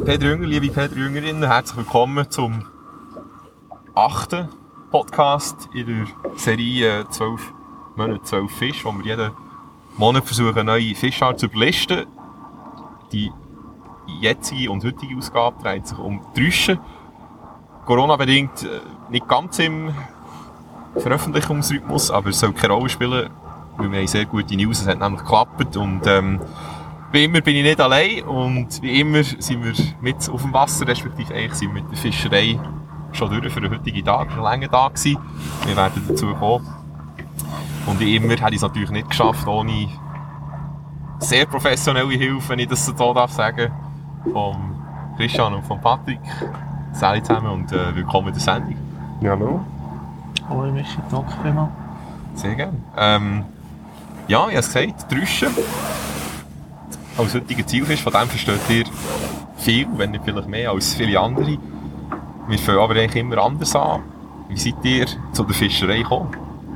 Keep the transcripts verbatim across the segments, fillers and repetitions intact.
Peter Jünger, liebe Peter Jüngerinnen, herzlich willkommen zum achten Podcast in der Serie zwölf Monate, zwölf Fische, wo wir jeden Monat versuchen, eine neue Fischart zu überlisten. Die jetzige und heutige Ausgabe dreht sich um Trüschen. Corona-bedingt nicht ganz im Veröffentlichungsrhythmus, aber es soll keine Rolle spielen, weil wir haben sehr gute News, es hat nämlich geklappt und ähm, wie immer bin ich nicht allein und wie immer sind wir mit auf dem Wasser, respektive eigentlich sind wir mit der Fischerei schon durch für den heutigen Tag, ein langer Tag gewesen. Wir werden dazu kommen. Und wie immer hätte ich es natürlich nicht geschafft, ohne sehr professionelle Hilfe, wenn ich das so darf sagen, von Christian und von Patrick. Salut zusammen und äh, willkommen in der Sendung. Ja, hallo. Hallo Michi, danke vielmals. Sehr gerne. Ähm, ja, ich habe es gesagt, Trüschen. Als heutiger Zielfisch, von dem versteht ihr viel, wenn nicht vielleicht mehr als viele andere. Wir fangen aber eigentlich immer anders an. Wie seid ihr zu der Fischerei gekommen?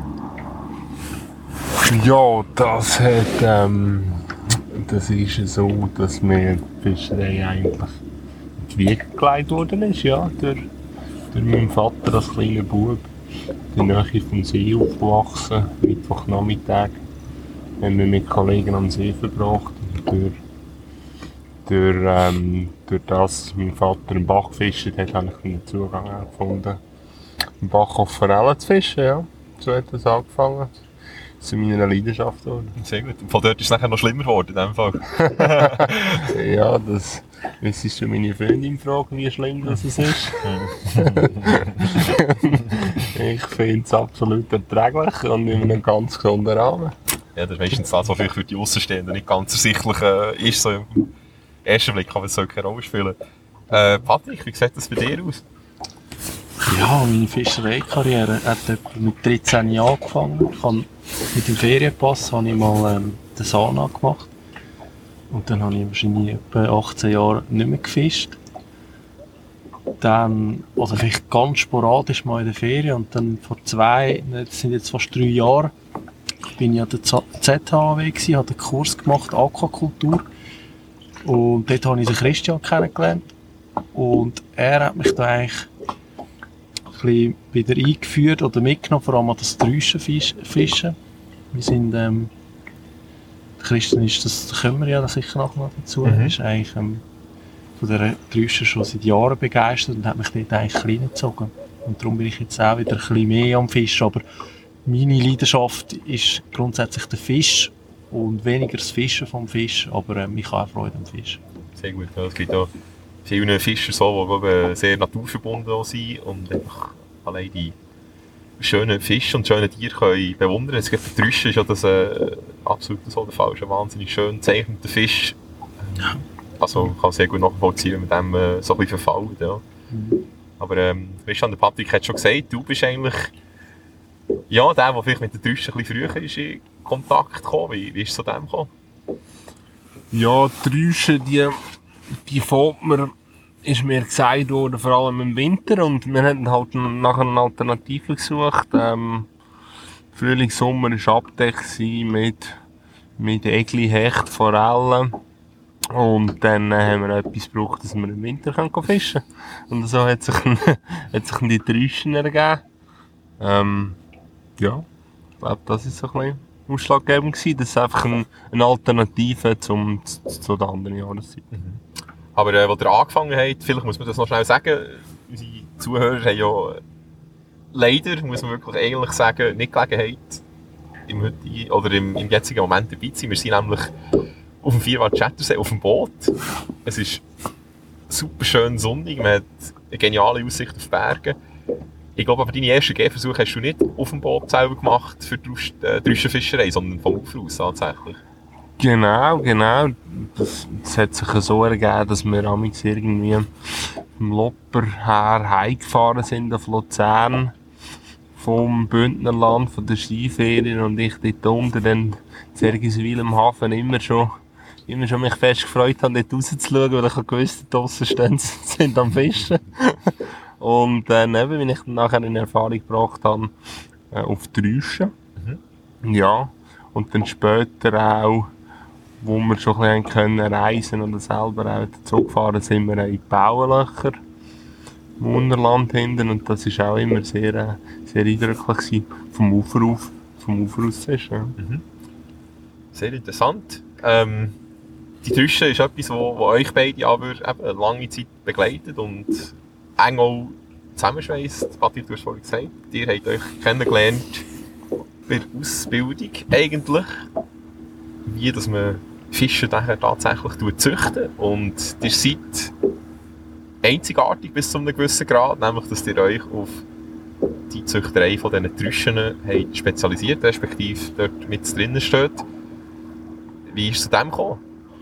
Ja, das hat, ähm, das ist so, dass mir die Fischerei eigentlich in die Wiege gelegt worden ist, ja, durch, durch meinen Vater als kleiner Bub. In der Nähe vom See aufgewachsen, Mittwochnachmittag haben wir mit Kollegen am See verbracht. Durch, durch, ähm, durch das, dass mein Vater einen Bach gefischt hat, habe ich den Zugang gefunden, im Bach auf Forellen zu fischen. Ja. So hat das angefangen. Das ist meiner Leidenschaft geworden. Sehr gut. Und von dort ist es nachher noch schlimmer geworden, in dem Fall. Ja, das, das ist schon meine Freundin fragen, wie schlimm das ist. Ich finde es absolut erträglich und in einem ganz gesunden Rahmen. Ja, das ist meistens das, was vielleicht für die Außenstehenden nicht ganz ersichtlich äh, ist, so im ersten Blick, aber es soll keine Rolle spielen. Äh, Patrick, wie sieht das bei dir aus? Ja, meine Fischereikarriere hat etwa mit dreizehn Jahren angefangen. Ich habe mit dem Ferienpass habe ich mal ähm, den Sana gemacht. Und dann habe ich wahrscheinlich etwa achtzehn Jahre nicht mehr gefischt. Dann, also vielleicht ganz sporadisch mal in der Ferien und dann vor zwei, das sind jetzt fast drei Jahre, bin ich an der Z H W gewesen, habe einen Kurs gemacht, Aquakultur. Und dort habe ich den Christian kennengelernt. Und er hat mich da eigentlich ein bisschen wieder eingeführt oder mitgenommen, vor allem an das Trüschenfischen. Wir sind, ähm, Christian ist das, da kommen wir ja sicher noch mal dazu, Mhm. er ist eigentlich ähm, von der Trüschen schon seit Jahren begeistert und hat mich dort eigentlich reingezogen. Und darum bin ich jetzt auch wieder ein bisschen mehr am Fischen. Aber meine Leidenschaft ist grundsätzlich der Fisch und weniger das Fischen vom Fisch, aber äh, ich habe auch Freude am Fischen. Sehr gut. Ja, es gibt auch viele Fischer, so, die glaube ich, sehr naturverbunden auch sind und einfach allein die schönen Fische und schönen Tiere können bewundern. Es gibt bei Trüschen ist ja das äh, absolut so der Fall. Ein wahnsinnig schön gezeichneter Fisch. Ja. Also ich kann sehr gut nachvollziehen, mit dem äh, so ein bisschen verfallen. Ja. Mhm. Aber ähm, weißt du, der Patrick hat schon gesagt, du bist eigentlich ja, der, der vielleicht mit den Trüschen ein bisschen früher ist in Kontakt gekommen. Wie, wie ist es zu dem gekommen? Ja, die Trüschen, die, die fängt mir, ist mir gesagt worden, vor allem im Winter. Und wir haben halt nach einer Alternative gesucht. Ähm, Frühling, Sommer war abgedeckt mit, mit Egli, Hecht, Forellen. Und dann äh, haben wir etwas gebraucht, dass wir im Winter können fischen können. Und so hat sich, hat sich die Trüschen ergeben. Ähm, ja, ich glaube, das war so ein bisschen ausschlaggebend gewesen. Das ist einfach ein, eine Alternative zum, zu, zu der anderen Jahreszeit. Mhm. Aber äh, als ihr angefangen habt, vielleicht muss man das noch schnell sagen, unsere Zuhörer haben ja leider, muss man wirklich eigentlich sagen, nicht Gelegenheit, im, heutigen, oder im, im jetzigen Moment dabei zu sein. Wir sind nämlich auf dem Vierwald-Chattersee, auf dem Boot. Es ist super schön sonnig, man hat eine geniale Aussicht auf Berge. Ich glaube, aber deine ersten Gehversuche hast du nicht auf dem Boot selber gemacht für die äh, Trüschenfischerei, sondern vom Ufer aus tatsächlich. Genau, genau. Das, das hat sich so ergeben, dass wir amigs irgendwie vom Lopper her heimgefahren sind auf Luzern. Vom Bündnerland, von der Skiferien und ich dort unten dann in Ergiswil im Hafen immer schon immer schon mich fest gefreut habe, dort rauszuschauen, weil ich gewusst habe, draussen stehen sie, sind am Fischen. Und dann, eben, wenn ich dann nachher in Erfahrung gebracht habe, äh, auf Trüschen. Mhm. Ja. Und dann später auch wo wir schon ein bisschen können reisen oder selber auch zurückgefahren sind, wir in die Bauernlöcher im Unterland hinten und das war auch immer sehr, äh, sehr eindrücklich gewesen, vom Ufer auf, vom Ufer aus zu fischen. Ja. Mhm. Sehr interessant. Ähm, die Trüsche ist etwas, wo, wo euch beide aber eben eine lange Zeit begleitet und eng auch zusammenschweisst. Patrick, du hast vorhin gesagt, ihr habt euch kennengelernt bei der Ausbildung eigentlich, wie dass man Fische tatsächlich züchten. Und ihr seid einzigartig bis zu einem gewissen Grad, nämlich dass ihr euch auf die Züchterei von diesen Trüschen habt spezialisiert, respektive dort mit drinnen steht. Wie ist es zu dem gekommen?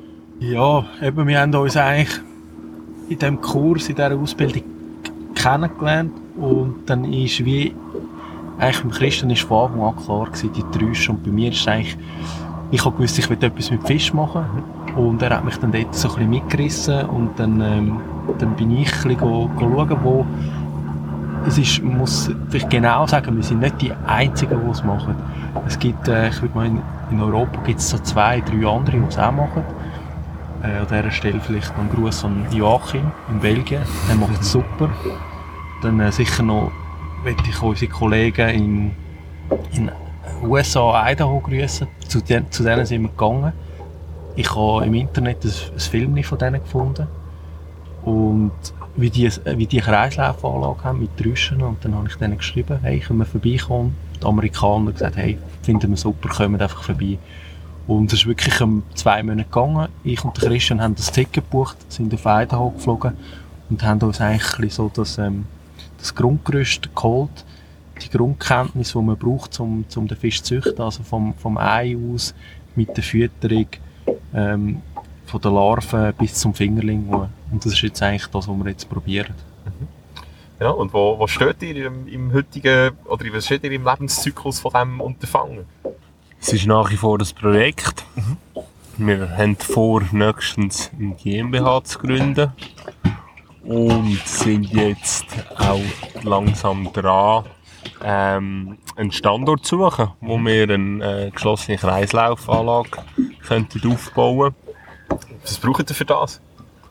Ja, eben, wir haben uns eigentlich in diesem Kurs, in dieser Ausbildung kennengelernt und dann ist wie eigentlich beim Christian ist von Anfang an klar gewesen, die Trüsche, und bei mir ist es eigentlich, ich habe gewusst, ich will etwas mit Fisch machen und er hat mich dann dort so ein bisschen mitgerissen und dann, ähm, dann bin ich ein bisschen go, go schauen, wo es ist, man muss vielleicht genau sagen, wir sind nicht die Einzigen, die es machen. Es gibt, äh, ich würde mal in, in Europa gibt es so zwei, drei andere, die es auch machen. Äh, an dieser Stelle vielleicht noch einen Gruß an Joachim in Belgien, der macht es super. Dann äh, sicher noch möchte ich unsere Kollegen in, in U S A, Idaho grüßen. Zu, den, zu denen sind wir gegangen. Ich habe im Internet ein, ein Film von denen gefunden. Und wie die, wie die Kreislaufanlage haben mit Trüschen. Und dann habe ich denen geschrieben, hey, können wir vorbeikommen? Die Amerikaner haben gesagt, hey, finden wir super, kommen einfach vorbei. Und es ist wirklich um zwei Monate gegangen. Ich und der Christian haben das Ticket gebucht, sind auf Idaho geflogen und haben uns eigentlich so das, ähm, das Grundgerüst geholt. Die Grundkenntnis, die man braucht, um, um den Fisch zu züchten, also vom, vom Ei aus, mit der Fütterung, ähm, von der Larve bis zum Fingerling. Und das ist jetzt eigentlich das, was wir jetzt probieren. Mhm. Ja, und wo, wo steht ihr im, im heutigen, oder was steht ihr im Lebenszyklus von diesem Unterfangen? Es ist nach wie vor das Projekt. Mhm. Wir haben vor, nächstens eine GmbH zu gründen und sind jetzt auch langsam dran, ähm, einen Standort zu suchen, wo wir eine äh, geschlossene Kreislaufanlage könnten aufbauen. Was braucht ihr für das?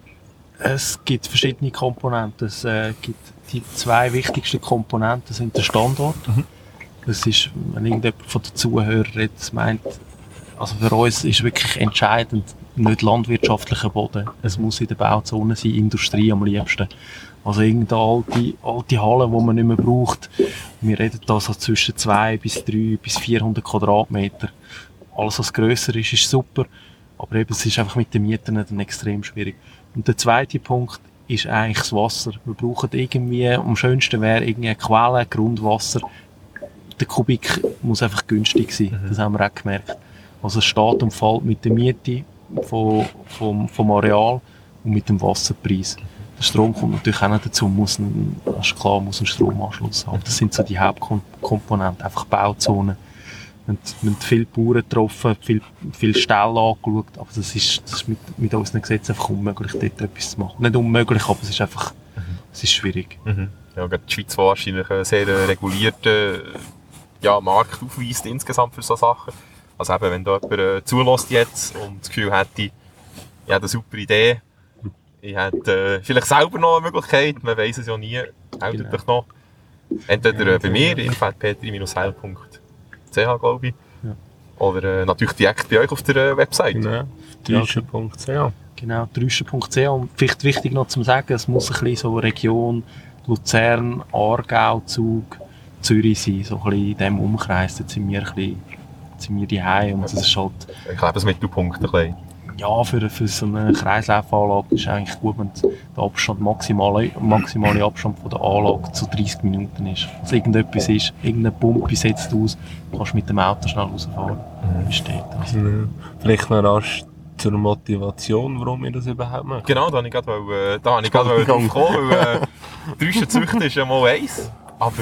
Es gibt verschiedene Komponenten. Es äh, gibt die zwei wichtigsten Komponenten sind der Standort. Mhm. Das ist, wenn irgendjemand von den Zuhörern meint, also für uns ist wirklich entscheidend nicht landwirtschaftlicher Boden. Es muss in der Bauzone sein, Industrie am liebsten. Also irgendeine alte, alte Halle, die man nicht mehr braucht. Wir reden da so zwischen zwei bis drei bis vierhundert Quadratmeter. Alles, was grösser ist, ist super. Aber eben, es ist einfach mit den Mieten dann extrem schwierig. Und der zweite Punkt ist eigentlich das Wasser. Wir brauchen irgendwie, am schönsten wäre irgendwie eine Quelle, Grundwasser. Der Kubik muss einfach günstig sein. Mhm. Das haben wir auch gemerkt. Also es steht und fällt mit der Miete vom, vom, vom Areal und mit dem Wasserpreis. Der Strom kommt natürlich auch noch dazu, muss ein, das ist klar, muss einen Stromanschluss haben. Das sind so die Hauptkomponenten, einfach Bauzonen. Wir haben viele Bauern getroffen, viel, viel Ställe angeschaut, aber das ist, das ist mit, mit unseren Gesetzen einfach unmöglich, dort etwas zu machen. Nicht unmöglich, aber es ist einfach, mhm. es ist schwierig. Mhm. Ja, gerade die Schweiz, die wahrscheinlich einen sehr regulierten ja, Markt aufweist insgesamt für solche Sachen. Also eben, wenn da jemand äh, zulässt jetzt und das Gefühl hätte, ich habe eine super Idee, ich hätte äh, vielleicht selber noch eine Möglichkeit, man weiss es ja nie, meldet genau. euch noch. Entweder äh, bei mir, info at petri dash heil punkt c h, glaube ich. Ja. Oder äh, natürlich direkt bei euch auf der äh, Website. Genau, trüsche punkt c h. Genau, trüsche punkt c h. Und vielleicht wichtig noch zu sagen, es muss ein bisschen so eine Region Luzern, Aargau, Zug, Zürich sein, so ein bisschen in diesem Umkreis. Jetzt sind wir ein bisschen, sind wir daheim und das ist halt... Ich glaube, das Mittelpunkt ein bisschen. Ja, für, für so eine Kreislaufanlage ist eigentlich gut, wenn der Abstand, maximale, maximale Abstand von der Anlage zu dreißig Minuten ist. Also irgendetwas ist, irgendeine Pumpe setzt aus, kannst mit dem Auto schnell rausfahren. Mhm. Steht das. Mhm. Vielleicht noch rasch zur Motivation, warum wir das überhaupt machen. Genau, da habe ich gerade äh, da habe ich gerade drauf gekommen, weil äh, Trüschenzüchten ist ja mal eins, aber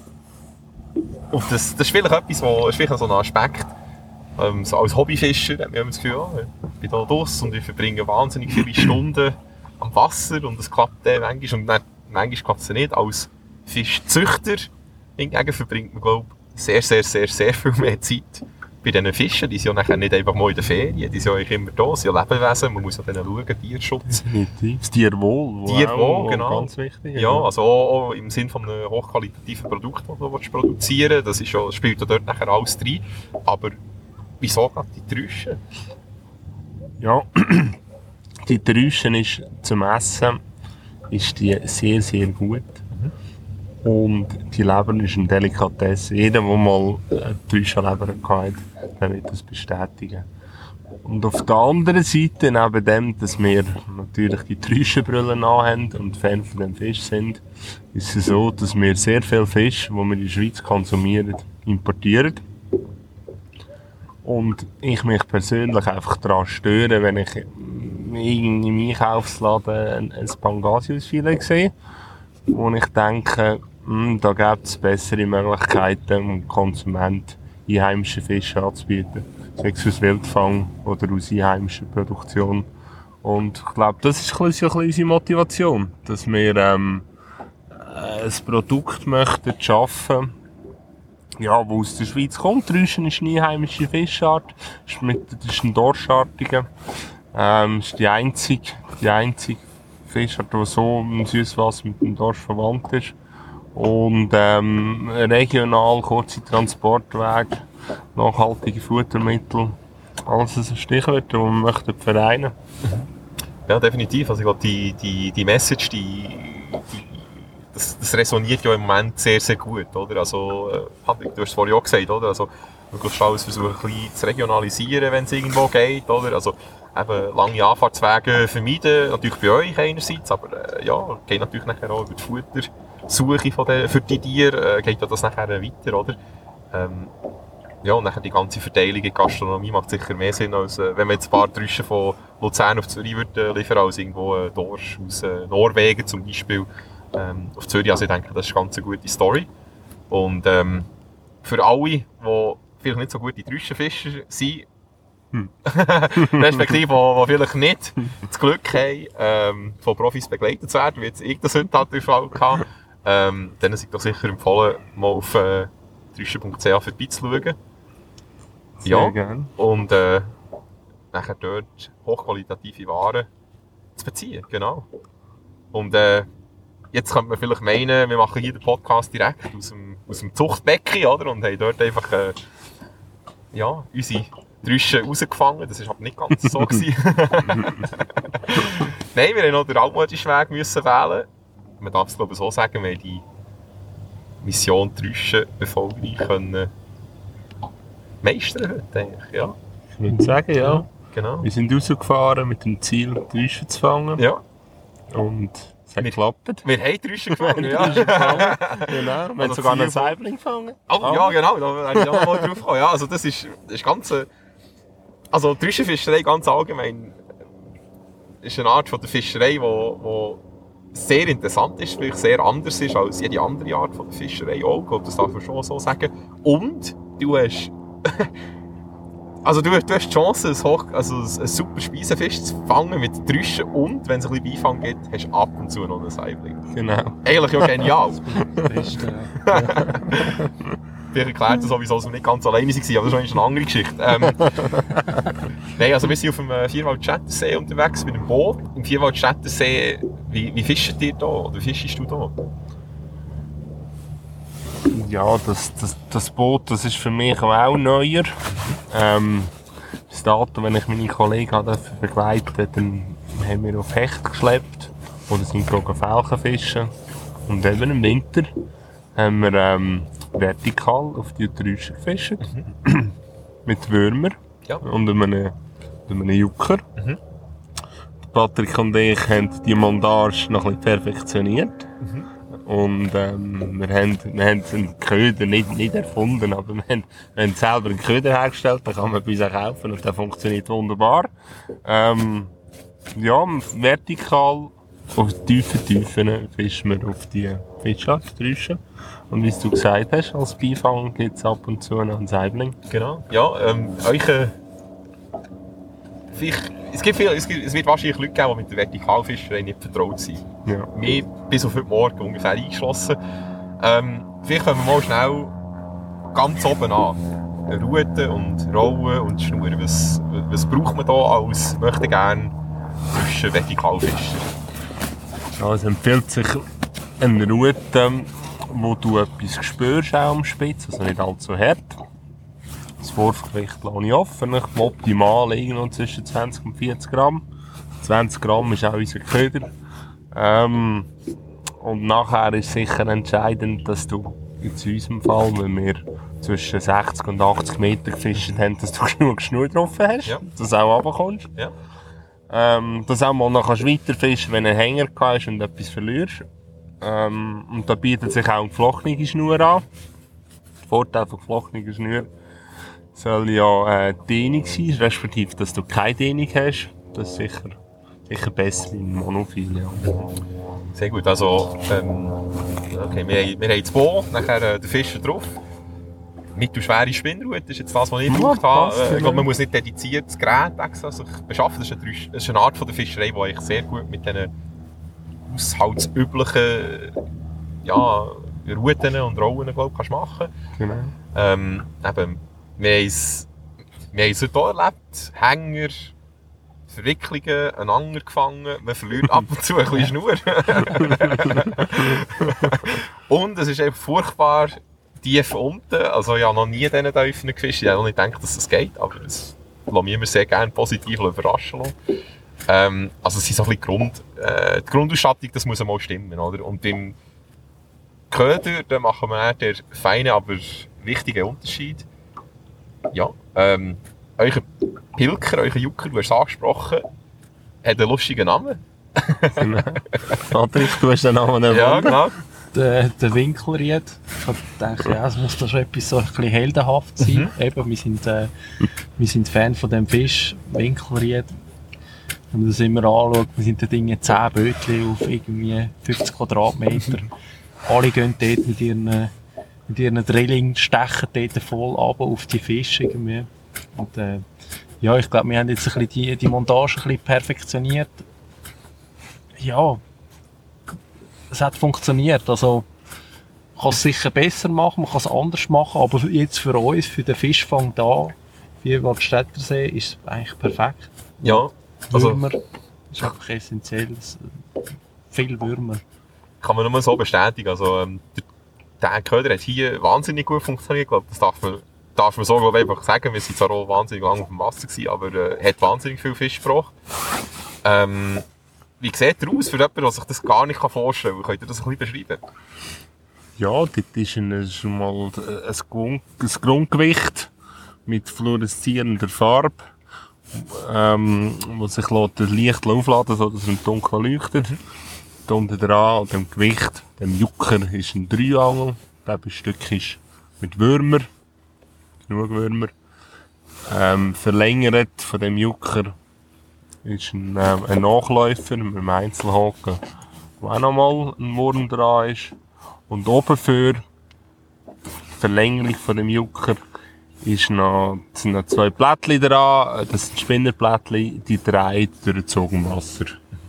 und das, das ist vielleicht etwas, wo, ist vielleicht so ein Aspekt, ähm, so als Hobbyfischer hat man immer das Gefühl, ja, ich bin hier draussen und ich verbringe wahnsinnig viele Stunden am Wasser und es klappt dann manchmal und dann, manchmal klappt es nicht. Als Fischzüchter hingegen verbringt man, glaube ich, sehr, sehr, sehr, sehr viel mehr Zeit bei diesen Fischen, die sind ja nachher nicht einfach mal in der Ferien, die sind ja eigentlich immer da, sie sind ja Lebewesen, man muss ja denen schauen, Tierschutz. Definitiv. Das Tierwohl, wo Tierwohl, auch, genau. Ganz wichtig ist. Ja, also auch, auch im Sinne von einem hochqualitativen Produkt, das du produzieren willst, das ist ja, spielt ja dort nachher alles rein. Aber wieso gerade die Trüschen? Ja, die Trüschen ist zum Essen ist die sehr, sehr gut. Und die Leber ist eine Delikatesse. Jeder, der mal eine Trüschenleber hatte, der wird das bestätigen. Und auf der anderen Seite, neben dem, dass wir natürlich die Trüschenbrille anhaben und Fan von dem Fisch sind, ist es so, dass wir sehr viel Fisch, die wir in der Schweiz konsumieren, importieren. Und ich mich persönlich einfach daran störe, wenn ich in im Einkaufsladen ein, ein Pangasiusfilet sehe, wo ich denke, mh, da gibt es bessere Möglichkeiten, um Konsument einheimische Fische anzubieten. Sei es aus Wildfang oder aus einheimischer Produktion. Und ich glaube, das ist ein bisschen, ein bisschen unsere Motivation, dass wir ähm, ein Produkt möchten schaffen, ja, wo aus der Schweiz kommt. Rüschen ist eine einheimische Fischart, ist mit, das ist ein dorschartiger. Ähm, ist die einzige, die einzige Fischart, die so im Süßwasser mit dem Dorsch verwandt ist. Und ähm, regional, kurze Transportwege, nachhaltige Futtermittel, alles ein Stichwort, das wir möchten vereinen. Ja, definitiv. Also ich glaube, die, die, die Message, die, die, das, das resoniert ja im Moment sehr, sehr gut, oder? Also, äh, Patrick, du hast es vorhin auch gesagt, oder? Also, möglichst alles versuchen, ein bisschen zu regionalisieren, wenn es irgendwo geht, oder? Also, eben lange Anfahrtswege vermeiden, natürlich bei euch einerseits, aber äh, ja, geht natürlich nachher auch über die Futtersuche von den, für die Tiere, äh, geht ja das nachher weiter, oder? Ähm, ja, und nachher die ganze Verteilung in die Gastronomie macht sicher mehr Sinn, als äh, wenn man jetzt ein paar Trüschen von Luzern auf Zürich würde, äh, liefern, als irgendwo äh, Dorsch aus äh, Norwegen zum Beispiel ähm, auf Zürich. Also ich denke, das ist eine ganz eine gute Story. Und ähm, für alle, die vielleicht nicht so gute Trüschenfischer sind, hm. respektive, die vielleicht nicht das Glück haben, ähm, von Profis begleitet zu werden, wie jetzt ich das heute halt der Fall hatte, ähm, dann ist doch sicher empfohlen, mal auf äh, trüschen punkt c h vorbeizuschauen. Sehr Ja, gerne. und äh, nachher dort hochqualitative Waren zu beziehen, genau. Und äh, jetzt könnte man vielleicht meinen, wir machen hier den Podcast direkt aus dem, aus dem Zuchtbecken, oder? Und haben dort einfach äh, ja, unsere Trüschen rausgefangen. Das war aber nicht ganz so. Nein, wir haben noch den altmodischen Weg müssen wählen. Man darf es glaube ich so sagen, wir haben die Mission Trüschen erfolgreich können meistern heute, eigentlich, ja. Ich würde sagen, ja. Genau. Wir sind rausgefahren mit dem Ziel, Trüschen zu fangen. Ja. Und es hat Wir- geklappt. Wir haben Trüschen gefangen, Wir ja. haben Trüschen gefangen. Genau. Wir haben Also sogar einen Ziel von- Saibling gefangen. Oh, ja, genau, da bin ich auch noch mal drauf gekommen. Ja, also das ist, das ist ganz... äh, Also die Trüschenfischerei ganz allgemein ist eine Art von der Fischerei, die wo, wo sehr interessant ist, vielleicht sehr anders ist als jede andere Art von der Fischerei auch. Ich glaube, das darf man schon so sagen. Und du hast... Also du, du hast die Chance, ein, hoch, also ein super Speisenfisch zu fangen mit Trüschen und, wenn es ein bisschen Beifang gibt, hast du ab und zu noch einen Saibling. Genau. Eigentlich ja genial. Beste. Vielleicht erklärt das sowieso, dass wir nicht ganz alleine waren, aber das ist eine andere Geschichte. Ähm, Nein, also wir sind auf dem äh, Vierwald-Städtersee unterwegs mit dem Boot. Im Vierwald-Städtersee, wie, wie fischt ihr da oder wie fischst du da? Ja, das, das, das Boot, das ist für mich auch neuer. Ähm, bis dato, wenn ich meine Kollegen habe begleiten, dann haben wir auf Hecht geschleppt oder sind gegangen Felchen fischen. Und eben im Winter haben wir ähm, vertikal auf die Trüschen gefischt. Mit Würmern Ja. und einem, einem Jucker. Mhm. Patrick und ich haben die Montage noch ein bisschen perfektioniert. Mhm. Und ähm, wir, haben, wir haben einen Köder nicht, nicht erfunden, aber wir haben, wir haben selber einen Köder hergestellt, den kann man bei uns auch kaufen und der funktioniert wunderbar. Ähm, ja, vertikal auf tiefen Tiefen fischen wir auf die Fischart, Trüschen. Und wie du gesagt hast, als Beifang gibt es ab und zu noch einen Saibling. Genau. Ja, ähm, euch, äh, vielleicht, es, gibt viel, es, gibt, es wird wahrscheinlich Leute geben, die mit der Vertikalfischerei nicht vertraut sind. Ja. Mir bis auf heute Morgen ungefähr eingeschlossen. Ähm, vielleicht fangen wir mal schnell ganz oben an. Ruten und Rollen und Schnur. Was, was braucht man da als möchte gerne zwischen Vertikalfischer? Ja, es empfiehlt sich eine Rute, wo du etwas spürst auch am Spitz, also nicht allzu hart. Das Wurfgewicht lasse ich offen, optimal irgendwo zwischen zwanzig und vierzig Gramm. zwanzig Gramm ist auch unser Köder. Ähm, und nachher ist sicher entscheidend, dass du in unserem Fall, wenn wir zwischen sechzig und achtzig Meter gefischt haben, dass du genug Schnur drauf hast, Ja. dass du auch runterkommst. Ja. Ähm, dass auch mal noch weiterfischen, wenn du einen Hänger hast und etwas verlierst. Ähm, und da bietet sich auch eine geflochtene Schnur an. Der Vorteil von geflochtener Schnur soll ja äh, Dehnung sein, respektive, dass du keine Dehnung hast. Das ist sicher, sicher besser in Monophil. Ja. Sehr gut, also ähm, okay, wir, haben, wir haben das Boot, nachher äh, den Fischer drauf. Mittelschwere Spinnrute ist jetzt das, was ich gebraucht habe. Äh, ich glaube, man muss nicht dediziert das Gerät extra sich beschaffen. Das ist eine, das ist eine Art von der Fischerei, die ich sehr gut mit diesen haushaltsüblichen ja, Routen und Rollen glaub, kannst machen. Genau. Ähm, eben, wir haben es wir haben es heute auch erlebt. Hänger, Verwicklungen, einen Anger gefangen, man verliert ab und zu ein bisschen Schnur. Und es ist einfach furchtbar tief unten. Also ich habe noch nie diesen Tiefen gefischt. Ich habe noch nicht gedacht, dass es geht, aber das lasse ich immer sehr gerne positiv überraschen lassen. Ähm, also es ist so ein bisschen Grund, äh, die Grundausstattung, das muss einmal stimmen, oder? Und beim Köder, da machen wir den feinen, aber wichtigen Unterschied. Ja, ähm, euer Pilker, euer Jucker, du hast es angesprochen, hat einen lustigen Namen. Patrick, du hast den Namen erfunden. Ja, genau. Der, der Winkelried. Ich habe gedacht, ja, es muss da schon etwas so ein bisschen heldenhaft sein. Mhm. Eben, wir sind, äh, wir sind Fan von dem Fisch, Winkelried. Wenn man das immer anschaut, wir sind da Dinge zehn Bötchen auf irgendwie fünfzig Quadratmeter. Alle gehen dort mit ihren, mit ihren Drilling, stechen dort voll runter auf die Fische irgendwie. Und, äh, ja, ich glaube, wir haben jetzt ein bisschen die, die Montage ein bisschen perfektioniert. Ja, es hat funktioniert. Also, man kann es sicher besser machen, man kann es anders machen, aber jetzt für uns, für den Fischfang da, wie Waldstättersee, ist es eigentlich perfekt. Ja, also Würmer ist einfach essentiell. Viel Würmer. kann man nur so bestätigen. Also, ähm, der, der Köder hat hier wahnsinnig gut funktioniert. Ich glaube, das darf man, darf man so glaube ich, einfach sagen. Wir waren zwar auch wahnsinnig lange auf dem Wasser gewesen, aber äh, hat wahnsinnig viel Fisch gebracht. Ähm, wie sieht er aus für jemanden, der sich das gar nicht vorstellen kann? Könnt ihr das ein bisschen beschreiben? Ja, dort ist ein, schon mal ein, Grund, ein Grundgewicht mit fluoreszierender Farbe, ähm, wo sich das Licht aufladen, sodass er im Dunkeln leuchtet. Da unten dran, an dem Gewicht, dem Jucker, ist ein Dreiangel. Das Stück ist mit Würmer, genug Würmer. Ähm, verlängert von dem Jucker ist ein, ähm, ein Nachläufer mit einem Einzelhaken, wo auch nochmal ein Wurm dran ist. Und oben für die Verlängerung von dem Jucker ist noch, sind noch zwei Blättchen dran. Das sind Spinnerblättchen, die drehen durchzogen Wasser.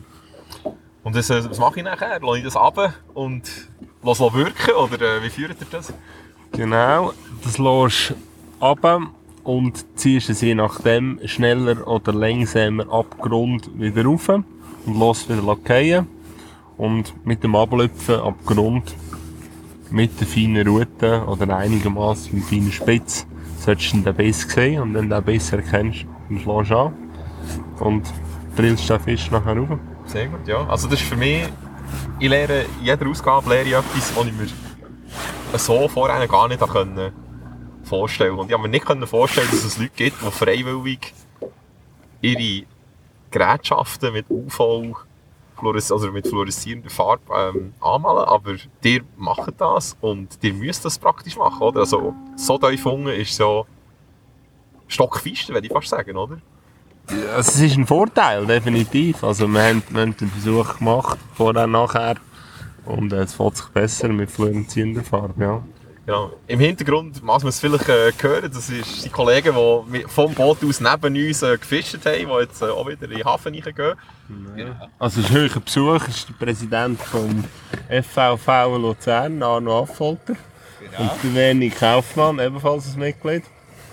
Und das, äh, was mache ich nachher? Lasse ich das runter und lasse es wirken? Oder äh, wie führt ihr das? Genau, das lässt du runter und ziehst es je nachdem schneller oder langsamer ab Grund wieder rauf und lässt wieder fallen. Und mit dem Ablöpfen ab Grund mit der feinen Rute oder einigermaßen mit feiner Spitze solltest du den Biss sehen und wenn du den Biss erkennst, dann schlägst du an und drillst den Fisch nachher rauf. Sehr gut, ja. Also das ist für mich, ich lehre in jeder Ausgabe lehre ich etwas, was ich mir so vorher gar nicht können vorstellen konnte. Und ich konnte mir nicht können vorstellen, dass es Leute gibt, die freiwillig ihre Gerätschaften mit U V, also mit fluoreszierender Farbe ähm, anmalen, aber ihr macht das und ihr müsst das praktisch machen, oder? Also so tief unten ist so stockfest, würde ich fast sagen, oder? Ja, es ist ein Vorteil, definitiv. Also wir haben, wir haben den Versuch gemacht, vorher, nachher, und es fällt sich besser mit fluoreszierender Farbe, ja. Genau. Im Hintergrund muss man es vielleicht äh, hören, das ist die Kollegen, die vom Boot aus neben uns äh, gefischt haben, die jetzt äh, auch wieder in den Hafen reingehen. Genau. Also ein höherer Besuch ist der Präsident vom F V V Luzern, Arno Affolter. Genau. Und der Werni Kaufmann, ebenfalls ein Mitglied.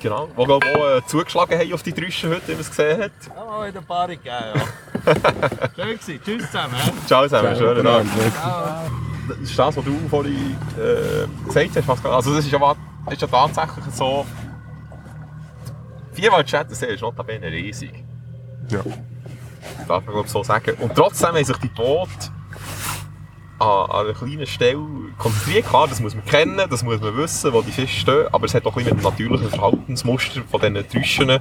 Genau. Die, glaube ich, auch äh, zugeschlagen haben auf die Drüschen heute, wie man es gesehen hat. Ja, in der Paarung gegeben, ja. Schön gewesen. Tschüss zusammen. Ciao zusammen, schönen Abend. Ciao. Das ist das, was du vorhin äh, gesagt hast. Pascal. Also das ist ja, ist ja tatsächlich so... Vierwaldstättersee ist notabene riesig. Ja. Das darf man glaube ich so sagen. Und trotzdem haben sich die Boote an, an einer kleinen Stelle konzentriert. Klar, das muss man kennen, das muss man wissen, wo die Fische stehen. Aber es hat auch ein bisschen mit dem natürlichen Verhaltensmuster von diesen Drüschen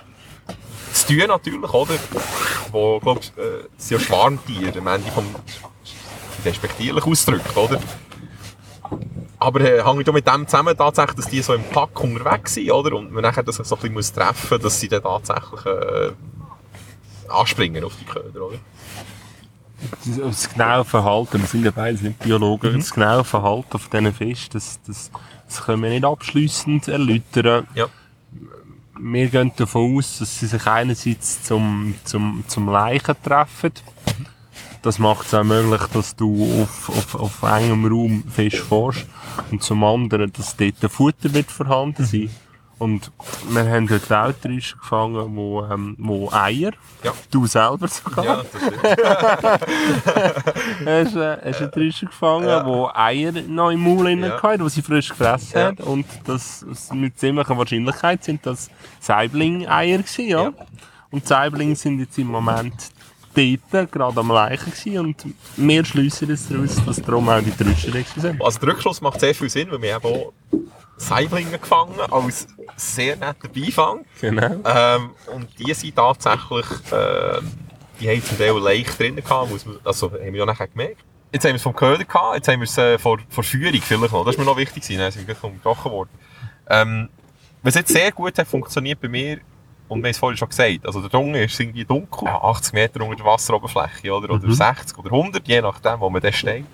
zu tun natürlich, oder? Wo, glaube ich, äh, das sind ja Schwarmtiere, am Ende vom respektierlich ausgedrückt, oder? Aber äh, hängt ja mit dem zusammen tatsächlich, dass die so im Pack unterwegs sind, oder? Und man nachher das so ein bisschen treffen muss, dass sie dann tatsächlich äh, anspringen auf die Köder, oder? Das, das genaue Verhalten, wir sind ja beide nicht Biologen, Mhm. das genaue Verhalten von diesen Fischen, das, das, das können wir nicht abschliessend erläutern. Ja. Wir gehen davon aus, dass sie sich einerseits zum, zum, zum Leichen treffen. Das macht es auch möglich, dass du auf, auf, auf engem Raum Fisch fährst. Und zum anderen, dass dort ein Futter wird vorhanden sein. Und wir haben dort auch Drüschen gefangen, wo, ähm, wo Eier, Ja. du selber sogar, Ja, das stimmt. hast, äh, hast eine Drüsche gefangen, Ja. wo Eier noch im Maul drin Ja. hatten, die sie frisch gefressen Ja. hat. Und das, das mit ziemlicher Wahrscheinlichkeit sind das Saibling-Eier gewesen, ja. Ja. Und die Saiblinge sind jetzt im Moment dort, gerade am Leichen gewesen. Und wir schliessen jetzt daraus, dass darum auch die Drüsche da sind. Also der Rückschluss macht sehr viel Sinn, weil wir haben auch Saiblinge gefangen als sehr netter Beifang. Genau. Ähm, und die sind tatsächlich, äh, die haben zum Teil leicht drin gehabt, muss man, also haben wir ja nachher gemerkt. Jetzt haben wir es vom Köder gehabt, jetzt haben wir es äh, vor, vor Führung vielleicht noch. Das ist mir noch wichtig gewesen, dann sind wir unterbrochen worden. Ähm, was jetzt sehr gut hat funktioniert bei mir, und wir haben es vorhin schon gesagt, also der Dunkel ist irgendwie dunkel, ja, achtzig Meter unter der Wasseroberfläche, oder, oder Mhm. sechzig oder hundert, je nachdem, wo man da steht.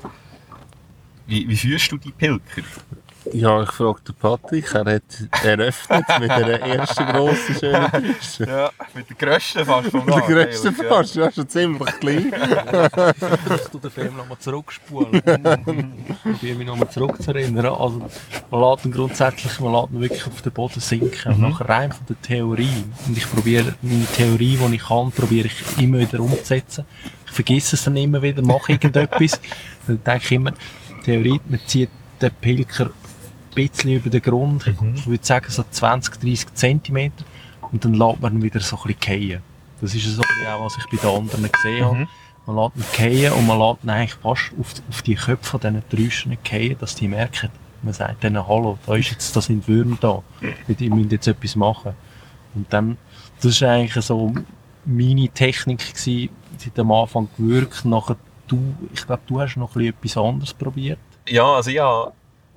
Wie, wie führst du die Pilker? Ja, ich frage den Patrick, er hat eröffnet mit einer ersten grossen, schönen Drüsche. Ja, mit der grössten fast vom Der Tag, grösste eigentlich, fast, ja, schon ziemlich klein. Dass du den Film nochmal zurückspulen. Probiere mich nochmal zurückzuerinnern. Also, man lässt ihn grundsätzlich, man lässt ihn wirklich auf den Boden sinken. Und nachher rein von der Theorie. Und ich probiere meine Theorie, die ich kann, probiere ich immer wieder umzusetzen. Ich vergesse es dann immer wieder, mache irgendetwas. Dann denke ich immer, Theorie, man zieht den Pilker ein bisschen über den Grund, Mhm. ich würde sagen so zwanzig, dreissig Zentimeter, und dann lässt man ihn wieder so ein bisschen fallen. Das ist so ein bisschen auch, was ich bei den anderen gesehen habe. Mhm. Man lässt ihn fallen und man lässt ihn eigentlich fast auf, auf die Köpfe von diesen Drüschen fallen, dass die merken, man sagt denen, hallo, da, ist jetzt, da sind Würmer da, die müssen jetzt etwas machen. Und dann, das war eigentlich so meine Technik gewesen, die hat am Anfang gewirkt, nachher du, ich glaube, du hast noch ein bisschen etwas anderes probiert. Ja, also ja,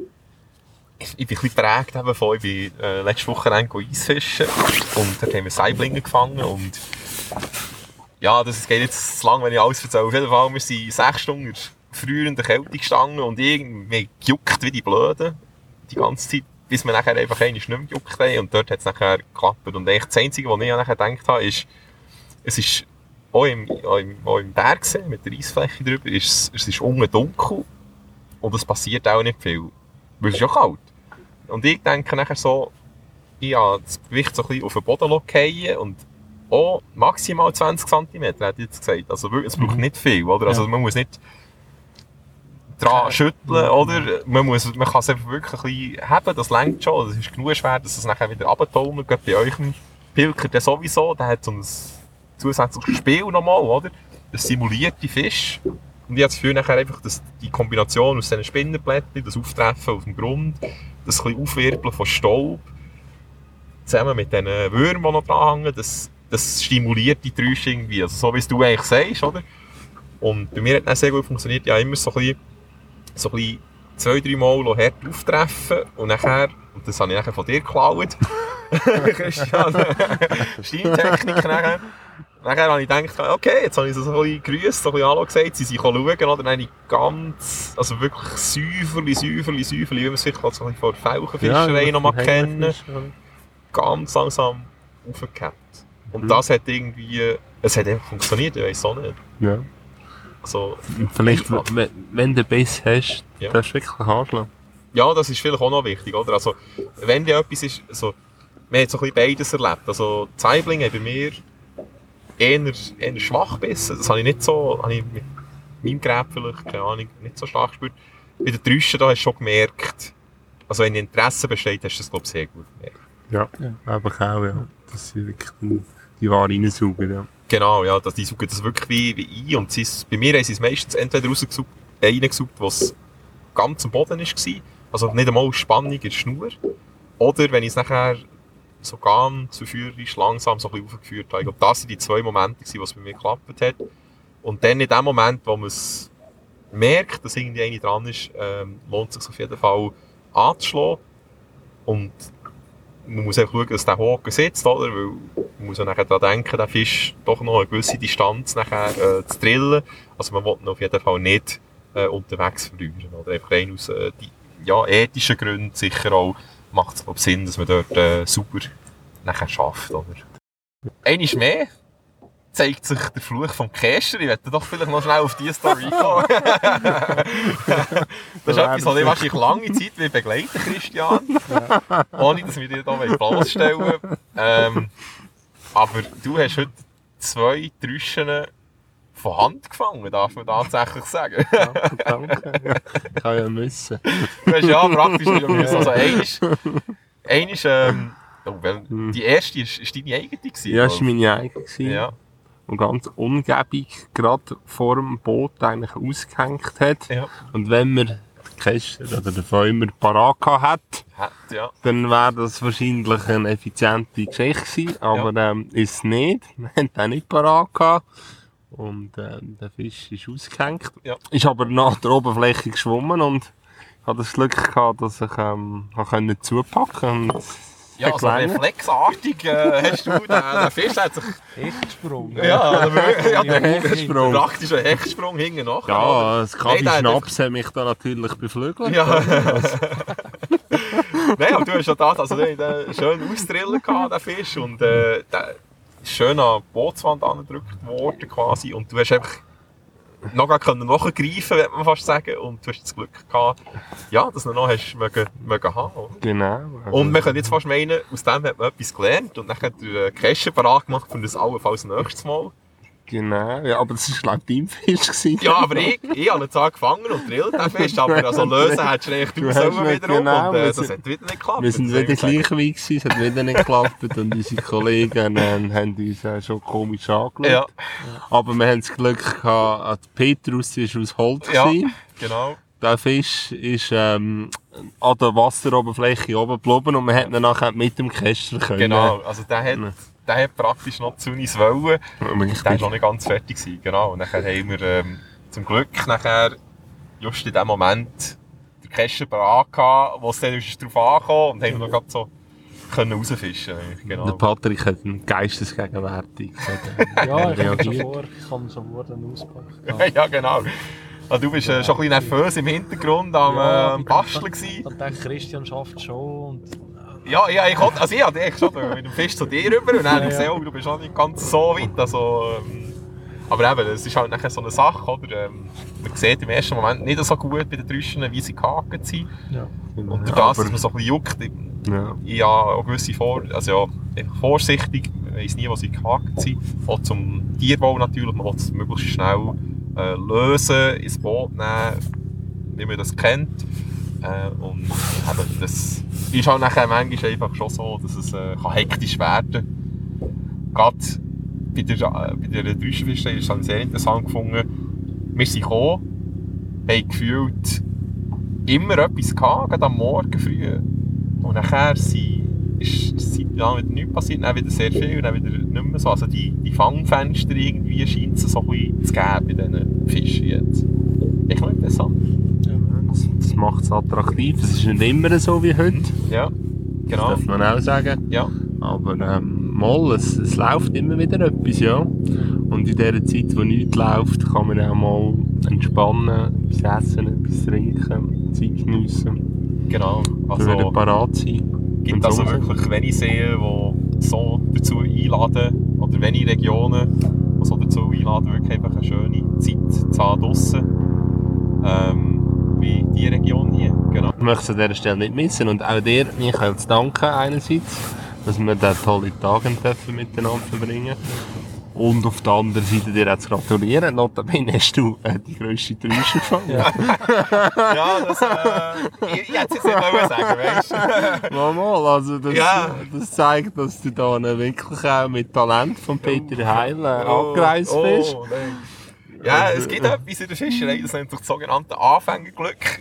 ich, ich bin ein bisschen geprägt davon. Ich bin äh, letzte Woche Eisfischen und dort haben wir Saiblinge gefangen und ja, das geht jetzt zu lang, wenn ich alles erzähle. Auf jeden Fall, wir sind sechs Stunden früher in der Kälte gestanden und irgendwie gejuckt wie die Blöden die ganze Zeit, bis wir nachher einfach einmal nicht mehr gejuckt haben und dort hat es nachher geklappt. Und eigentlich das Einzige, was ich nachher gedacht habe, ist, es ist auch im, auch im, auch im Bergsee mit der Eisfläche drüber, ist, es ist unten dunkel und es passiert auch nicht viel, weil es ist ja kalt. Und ich denke nachher so, ich habe das Gewicht so ein bisschen auf den Boden fallen und auch maximal zwanzig Zentimeter, hätte ich jetzt gesagt. Also wirklich, es braucht nicht viel, oder? Also man muss nicht dran schütteln, oder? Man, muss, man kann es einfach wirklich ein bisschen haben, das reicht schon. Das ist genug schwer, dass es nachher wieder runtertaumelt. Gerade bei euch im Pilker der sowieso, der hat so ein zusätzliches Spiel nochmal, oder? Das simuliert die Fisch. Und ich habe das Gefühl, nachher einfach, dass die Kombination aus diesen Spinnenblättchen, das Auftreffen auf dem Grund, das ein bisschen Aufwirbeln von Staub, zusammen mit diesen Würmern, die noch dranhängen, das, das stimuliert die Drüsche irgendwie. Also so wie es du eigentlich sagst, oder? Und bei mir hat das sehr gut funktioniert. Ja, immer so ein bisschen, so ein bisschen zwei, drei Mal hart auftreffen und nachher, und das habe ich nachher von dir geklaut, Christian, Steintechnik nachher. Nachher habe ich gedacht, okay, jetzt habe ich sie so ein bisschen gegrüsst, so ein bisschen Hallo gesagt, sie sind schauen, oder? Dann habe ich ganz, also wirklich Säuferli, Säuferli, Säuferli, wie man sich so ein bisschen von der Felchenfischerei noch mal kennen, ganz langsam aufgehabt. Und Mhm. das hat irgendwie, es hat einfach funktioniert, ich weiss auch nicht. Ja. Also, Vielleicht, wenn, wenn du Biss hast, Ja. darfst du wirklich anschlagen. ja, das ist vielleicht auch noch wichtig, oder? Also, wenn dir etwas ist, also, man hat so ein bisschen beides erlebt. Also die Saiblinge haben bei mir eher, eher schwach gebissen. Das habe ich nicht so, habe ich mit meinem Gerät vielleicht, keine Ahnung, nicht so stark gespürt. Bei den Trüschen, da hast du schon gemerkt, also wenn Interesse besteht, hast du das, glaube ich, sehr gut gemerkt. Ja, ja. Einfach auch, ja. Dass sie wirklich die Ware reinsaugen, ja. Genau, ja, dass die saugen das wirklich wie, wie ein. Und sie ist, bei mir haben sie es meistens entweder rausgesaugt, äh, reingesaugt, was ganz am Boden war, also nicht einmal Spannung in der Schnur. Oder wenn ich es nachher so ganz verführerisch langsam so ein bisschen aufgeführt habe. Ich glaube, das waren die zwei Momente, die es bei mir geklappt hat. Und dann in dem Moment, wo man es merkt, dass irgendwie eine dran ist, ähm, lohnt es sich auf jeden Fall anzuschlagen. Und man muss auch schauen, dass der Haken sitzt, oder? Weil man muss ja nachher daran denken, den Fisch doch noch eine gewisse Distanz nachher äh, zu drillen. Also man will ihn auf jeden Fall nicht äh, unterwegs verlieren. Oder einfach rein aus äh, die, ja, ethischen Gründen sicher auch macht es Sinn, dass man dort äh, sauber nachher schafft. Oder? Einmal mehr zeigt sich der Fluch vom Käser. Ich werde doch vielleicht noch schnell auf diese Story kommen. Das ist etwas, was ich wahrscheinlich lange Zeit begleiten, Christian. Ja. Ohne, dass wir dir hier bloßstellen wollen. Ähm, aber du hast heute zwei Trüschen von Hand gefangen, darf man tatsächlich sagen. Ja, danke. Ja, kann ja müssen. Du hast ja praktisch nicht müssen. Also eines, eines ähm, oh, well, die erste war deine eigene gewesen, ja, das war meine eigene. Ja. Und ganz ungebig gerade vor dem Boot eigentlich ausgehängt hat. Ja. Und wenn man den Käster oder den Fäumer parat hat, hat ja. dann wäre das wahrscheinlich eine effiziente Geschichte gewesen. Aber ja. ähm, ist es nicht. Wir haben den nicht parat gehabt. Und ähm, der Fisch ist ausgehängt. Ja. Ist aber nach der Oberfläche geschwommen und ich hatte das Glück gehabt, dass ich ähm, konnte zupacken konnte. Ja, also reflexartig äh, hast du den, den Fisch hat sich... Hechtsprung. Ja, der, ja, der Hechtsprung. Praktisch ein Hechtsprung hinten nach. Ja, das Kaffee-Schnaps hat mich da natürlich beflügelt. Ja. Nein, aber du hast ja da also, den schön ausdrillen gehabt, den Fisch. Und äh, der ist schön an die Bootswand angedrückt worden quasi. Und du hast einfach noch nachgreifen, würde man fast sagen. Und du hast das Glück gehabt, ja, dass du noch hast mögen, mögen haben. Oder? Genau. Also und man könnte jetzt fast meinen, aus dem hat man etwas gelernt. Und dann hat der Käse parat gemacht für das allenfalls nächstes Mal. Genau, ja, aber das war laut deinem Fisch. Ja, aber ich, ich habe ihn zwar gefangen und drillt den Fisch, aber also lösen hättest du echt raus wieder genau, um und äh, das hat wieder nicht geklappt. Wir sind wieder gleich wie gewesen, es hat wieder nicht geklappt und unsere Kollegen äh, haben uns äh, schon komisch angeschaut. Ja. Aber wir haben das Glück gehabt, die Petrus war aus Holz. Ja, genau. Der Fisch ist ähm, an der Wasseroberfläche oben geblieben und wir hätten ihn nachher mit dem Käster können. Genau, also der hat... Der hat praktisch noch zu uns wollen. Der war noch nicht ganz fertig gewesen, genau. Und dann haben wir ähm, zum Glück nachher, just in dem Moment, den Käster parat gehabt, wo es dann darauf ankam und haben wir noch so können rausfischen. Genau. Der Patrick hat eine Geistesgegenwärtig. Ja, ich kann schon vor, ich kann schon vor den auspacken. Ja, genau. Also, du bist äh, schon ein bisschen nervös im Hintergrund am, ja, äh, am Basteln gewesen. Ich dachte, Christian schafft es schon. Und ja, ja, ich hatte, also ich hatte echt schon mit dem Fisch zu dir rüber und dann habe ich gesehen, oh, du bist auch nicht ganz so weit. Also, ähm, aber eben, es ist halt nachher so eine Sache, oder? Ähm, man sieht im ersten Moment nicht so gut bei den Trüschen, wie sie gehakt sind. Ja. Und durch das, dass man so ein bisschen juckt, ja, ja auch gewisse Vor also ja, einfach vorsichtig, man weiss nie, wo sie gehakt sind. Auch zum Tierwohl natürlich, man will es möglichst schnell äh, lösen, ins Boot nehmen, wie man das kennt. Äh, und eben, das ist halt nachher manchmal einfach schon so, dass es äh, kann hektisch werden kann. Gerade bei der, äh, bei der Trüschenfischerei ist es sehr interessant gefunden. Wir sind gekommen, haben gefühlt immer etwas gehabt, gerade am Morgen früh. Und nachher sind, ist seit ja, wieder nichts passiert, dann wieder sehr viel, dann wieder nicht mehr so. Also die, die Fangfenster irgendwie scheint es so ein bisschen zu geben bei diesen Fischen jetzt. Ich finde das interessant. Das macht es attraktiv. Es ist nicht immer so wie heute. Ja, genau. Das darf man auch sagen. Ja. Aber ähm, mal, es, es läuft immer wieder etwas, ja. Und in der Zeit, wo nichts läuft, kann man auch mal entspannen, etwas essen, etwas trinken, Zeit geniessen. Genau. Also, wieder parat sein. Gibt also wirklich wenige Seen, die so dazu einladen, oder wenige Regionen, die so dazu einladen, wirklich einfach eine schöne Zeit zu haben draussen. Ähm, wie diese Region hier, genau. Ich möchte es an dieser Stelle nicht missen und auch dir, Michael, zu danken einerseits dass wir den tollen Tag dürfen miteinander verbringen. Und auf der anderen Seite dir auch zu gratulieren. Notabene hast du äh, die grösste Täuschung gefangen. Ja, ja, das, äh, ich, ich hätte es jetzt nicht wollen sagen, weißt du. mal, mal, also das, Ja. das zeigt, dass du da wirklich auch mit Talent von Peter Heil äh, angereist bist. Oh, nein. Ja, es gibt etwas in der Fischerei, das nennt sich das sogenannte Anfängerglück.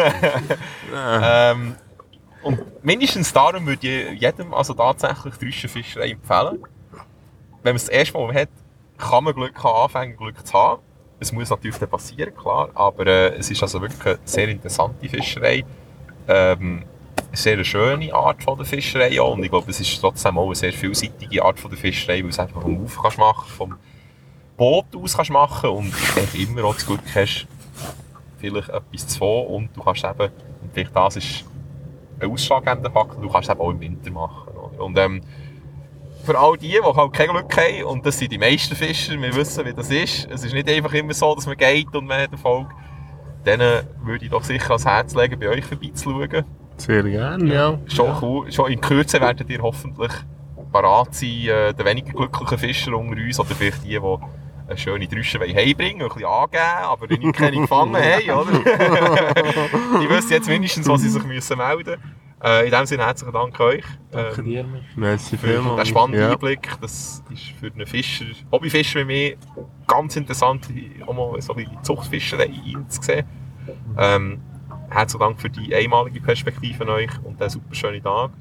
ähm, und mindestens darum würde ich jedem also tatsächlich die Rüschenfischerei empfehlen. Wenn man es das erste Mal hat, kann man Glück haben, Anfängerglück zu haben. Es muss natürlich dann passieren, klar, aber äh, es ist also wirklich eine sehr interessante Fischerei. Ähm, eine sehr schöne Art von der Fischerei auch. Und ich glaube, es ist trotzdem auch eine sehr vielseitige Art von der Fischerei, weil du es einfach vom Auf kannst machen, vom Boot aus kannst machen und du immer auch das Glück hast, vielleicht etwas zu fangen und du kannst eben, und vielleicht das ist ein ausschlaggebender Faktor, du kannst es eben auch im Winter machen. Oder? Und ähm, für all die, die halt kein Glück haben, und das sind die meisten Fischer, wir wissen, wie das ist, es ist nicht einfach immer so, dass man geht und man hat Erfolg, denen würde ich doch sicher ans Herz legen, bei euch vorbeizuschauen. Sehr gerne, ja. Schon, cool. Schon in Kürze werdet ihr hoffentlich parat sein, äh, den weniger glücklichen Fischer unter uns, oder vielleicht die, die eine schöne Drüsche heimbringen, ein bisschen angeben, aber nicht keine gefangen haben, oder? Die wissen jetzt mindestens, was sie sich müssen melden müssen. Äh, in diesem Sinne herzlichen Dank euch. Danke Ähm, dir, Mich. Merci für den vielmals. spannenden Ja. Einblick. Das ist für einen Fischer, Hobbyfischer wie mich, ganz interessant, auch mal so ein bisschen die Zuchtfischerei einzusehen. Ähm, herzlichen Dank für die einmalige Perspektive von euch und den super schönen Tag.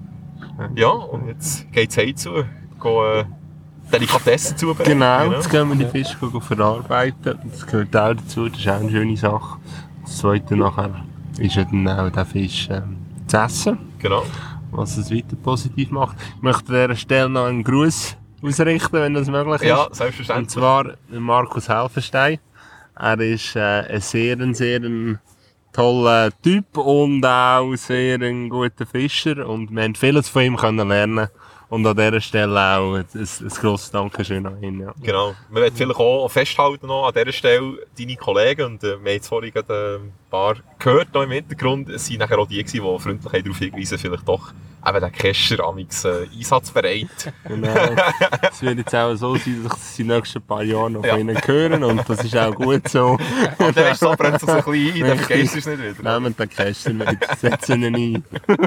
Ja, und jetzt geht es heimzu. Gehen, äh, Delikatessen zubereiten. Genau, jetzt gehen wir die Fische verarbeiten. Das gehört auch dazu, das ist auch eine schöne Sache. Das Zweite nachher ist ja dann auch der Fisch ähm, zu essen, Genau. was es weiter positiv macht. Ich möchte an dieser Stelle noch einen Gruß ausrichten, wenn das möglich ist. Ja, Und selbstverständlich. zwar Markus Helfenstein. Er ist äh, ein sehr, ein sehr ein toller Typ und auch sehr ein guter Fischer. Und wir haben vieles von ihm können lernen. Und an dieser Stelle auch ein, ein, ein grosses Dankeschön an ihn. Ja. Genau. Wir werden vielleicht auch festhalten noch an dieser Stelle, deine Kollegen, und äh, wir haben jetzt vorhin gerade, äh, ein paar gehört noch im Hintergrund, es waren nachher auch die, die freundlich darauf hingewiesen, vielleicht doch eben der Kescher amix äh, einsatzbereit. Genau. Es wird jetzt auch so sein, dass ich die nächsten paar Jahre noch Ja. von ihnen hören und das ist auch gut so. Und dann ist so, brennt es so ein bisschen ein, dann vergisst du es nicht wieder. Nehmen den Kästen mit, setzen ihn ein.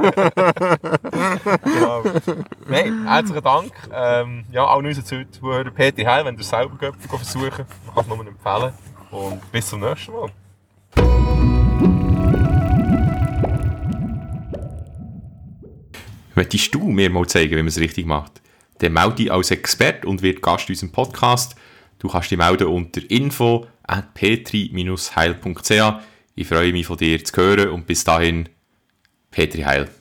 Genau. Nein, herzlichen Dank. Ähm, ja, auch unseren Zuhörer Peter Heil, wenn ihr es selber geht, versuchen, man kann es nur empfehlen. Und bis zum nächsten Mal. Möchtest du mir mal zeigen, wie man es richtig macht? Dann melde dich als Experte und wird Gast in unserem Podcast. Du kannst dich melden unter info at petri dash heil punkt c h. Ich freue mich, von dir zu hören und bis dahin, Petri Heil.